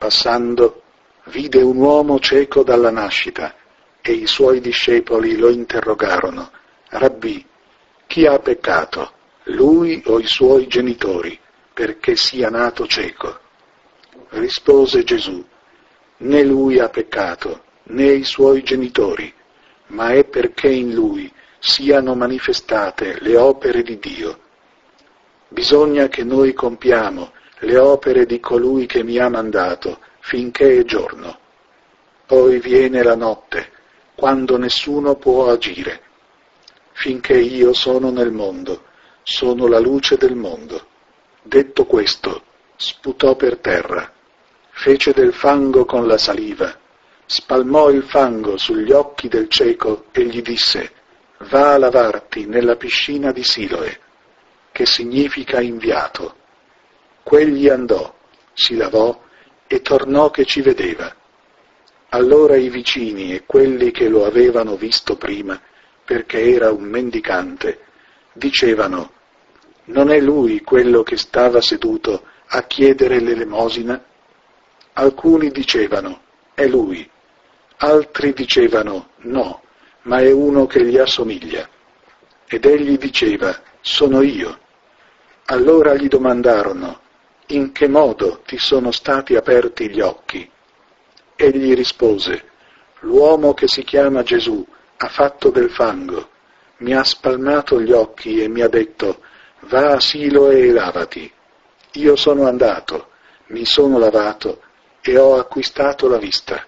passando, vide un uomo cieco dalla nascita, e i suoi discepoli lo interrogarono: Rabbì, chi ha peccato, lui o i suoi genitori, perché sia nato cieco? Rispose Gesù: né lui ha peccato, né i suoi genitori, ma è perché in lui siano manifestate le opere di Dio. Bisogna che noi compiamo le opere di colui che mi ha mandato, finché è giorno. Poi viene la notte, quando nessuno può agire. Finché io sono nel mondo, sono la luce del mondo. Detto questo, sputò per terra, fece del fango con la saliva, spalmò il fango sugli occhi del cieco e gli disse: va a lavarti nella piscina di Siloe, che significa inviato. Quegli andò, si lavò e tornò che ci vedeva. Allora i vicini e quelli che lo avevano visto prima, perché era un mendicante, dicevano: non è lui quello che stava seduto a chiedere l'elemosina? Alcuni dicevano: è lui. Altri dicevano: no, ma è uno che gli assomiglia. Ed egli diceva: sono io. Allora gli domandarono: in che modo ti sono stati aperti gli occhi? Egli rispose: l'uomo che si chiama Gesù ha fatto del fango, mi ha spalmato gli occhi e mi ha detto: va a Siloe e lavati. Io sono andato, mi sono lavato e ho acquistato la vista.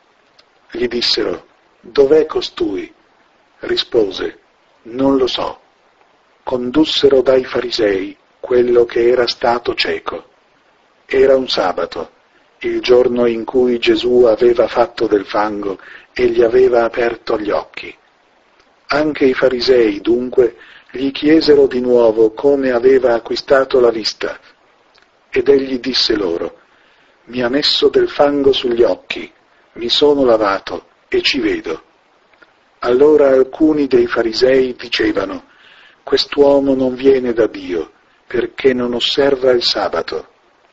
Gli dissero: dov'è costui? Rispose: non lo so. Condussero dai farisei quello che era stato cieco. Era un sabato, il giorno in cui Gesù aveva fatto del fango e gli aveva aperto gli occhi. Anche i farisei, dunque, gli chiesero di nuovo come aveva acquistato la vista. Ed egli disse loro: mi ha messo del fango sugli occhi, mi sono lavato e ci vedo. Allora alcuni dei farisei dicevano: quest'uomo non viene da Dio, perché non osserva il sabato.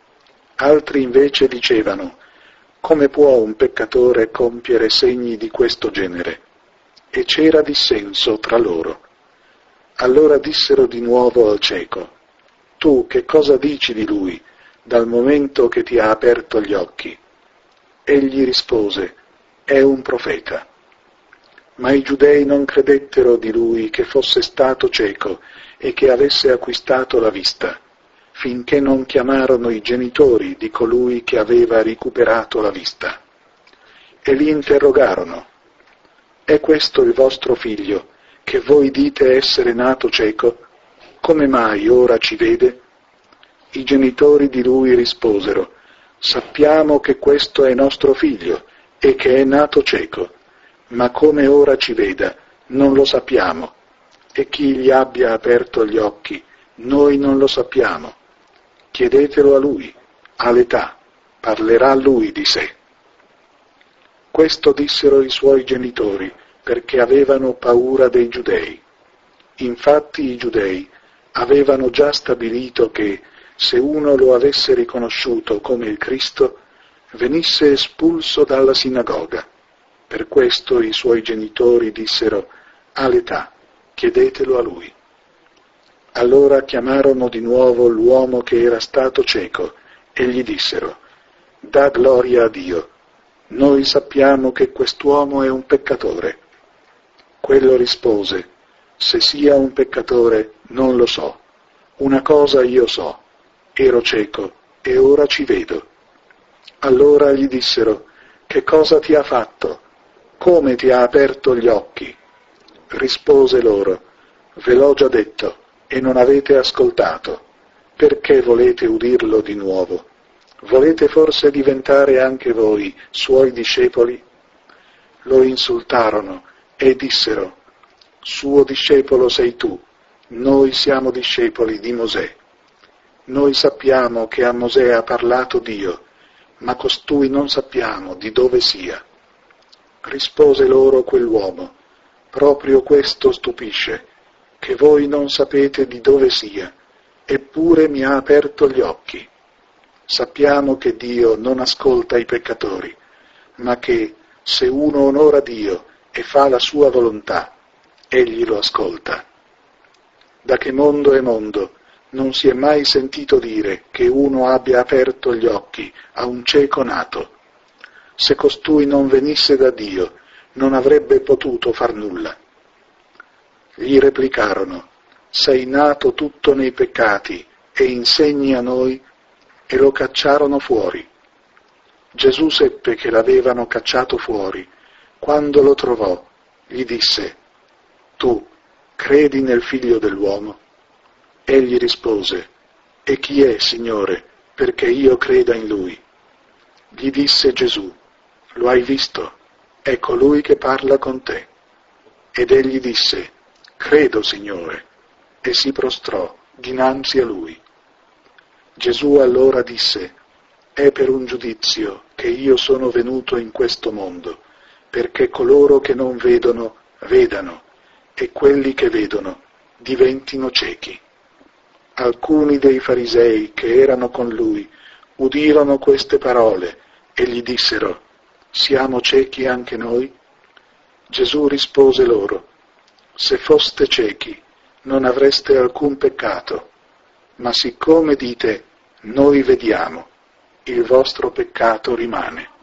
Altri invece dicevano: come può un peccatore compiere segni di questo genere? E c'era dissenso tra loro. Allora dissero di nuovo al cieco: tu che cosa dici di lui, dal momento che ti ha aperto gli occhi? Egli rispose: è un profeta. Ma i giudei non credettero di lui che fosse stato cieco e che avesse acquistato la vista, finché non chiamarono i genitori di colui che aveva recuperato la vista. E li interrogarono: è questo il vostro figlio, che voi dite essere nato cieco? Come mai ora ci vede? I genitori di lui risposero: sappiamo che questo è nostro figlio e che è nato cieco, ma come ora ci veda non lo sappiamo, e chi gli abbia aperto gli occhi noi non lo sappiamo. Chiedetelo a lui, ha l'età, parlerà lui di sé. Questo dissero i suoi genitori, perché avevano paura dei giudei. Infatti i giudei avevano già stabilito che, se uno lo avesse riconosciuto come il Cristo, venisse espulso dalla sinagoga. Per questo i suoi genitori dissero: ha l'età, chiedetelo a lui. Allora chiamarono di nuovo l'uomo che era stato cieco e gli dissero: dà gloria a Dio, noi sappiamo che quest'uomo è un peccatore. Quello rispose: se sia un peccatore non lo so, una cosa io so, ero cieco e ora ci vedo. Allora gli dissero: che cosa ti ha fatto? Come ti ha aperto gli occhi? Rispose loro: ve l'ho già detto e non avete ascoltato. Perché volete udirlo di nuovo? Volete forse diventare anche voi suoi discepoli? Lo insultarono e dissero: suo discepolo sei tu, noi siamo discepoli di Mosè. Noi sappiamo che a Mosè ha parlato Dio, ma costui non sappiamo di dove sia. Rispose loro quell'uomo: proprio questo stupisce, che voi non sapete di dove sia, eppure mi ha aperto gli occhi. sappiamo che Dio non ascolta i peccatori, ma che se uno onora Dio e fa la sua volontà, Egli lo ascolta. Da che mondo è mondo, non si è mai sentito dire che uno abbia aperto gli occhi a un cieco nato. Se costui non venisse da Dio, non avrebbe potuto far nulla. Gli replicarono: sei nato tutto nei peccati e insegni a noi? E lo cacciarono fuori. Gesù seppe che l'avevano cacciato fuori. Quando lo trovò, gli disse: tu credi nel Figlio dell'uomo? Egli rispose: e chi è, Signore, perché io creda in Lui? Gli disse Gesù: lo hai visto? È colui che parla con te. Ed egli disse: credo, Signore, e si prostrò dinanzi a Lui. Gesù allora disse: è per un giudizio che io sono venuto in questo mondo, perché coloro che non vedono vedano, e quelli che vedono diventino ciechi. Alcuni dei farisei che erano con lui udirono queste parole e gli dissero: siamo ciechi anche noi? Gesù rispose loro: se foste ciechi non avreste alcun peccato, ma siccome dite noi vediamo, il vostro peccato rimane.